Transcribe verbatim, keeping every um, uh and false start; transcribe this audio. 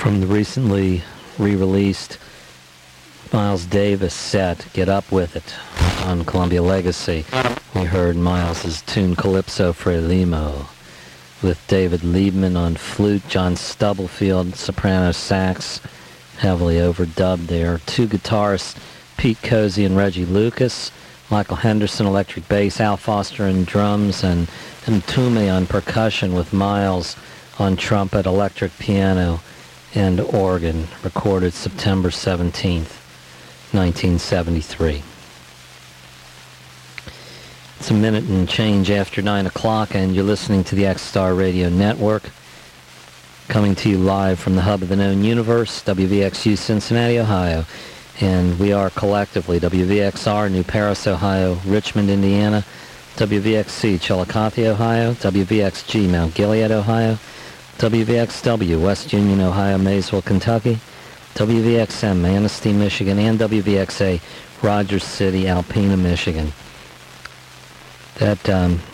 from the recently re-released Miles Davis set, Get Up With It, on Columbia Legacy. We heard Miles's tune Calypso Frelimo, with David Liebman on flute, John Stubblefield, soprano sax, heavily overdubbed there. Two guitarists, Pete Cozy and Reggie Lucas, Michael Henderson, electric bass, Al Foster on drums, and Mtume on percussion, with Miles on trumpet, electric piano, and organ, recorded September seventeenth, nineteen seventy-three. It's a minute and change after nine o'clock, and you're listening to the X-Star Radio Network, coming to you live from the hub of the known universe, W V X U Cincinnati, Ohio. And we are collectively W V X R, New Paris, Ohio, Richmond, Indiana, W V X C, Chillicothe, Ohio, W V X G, Mount Gilead, Ohio, W V X W, West Union, Ohio, Maysville, Kentucky, W V X M, Manistee, Michigan, and W V X A, Rogers City, Alpena, Michigan. That um,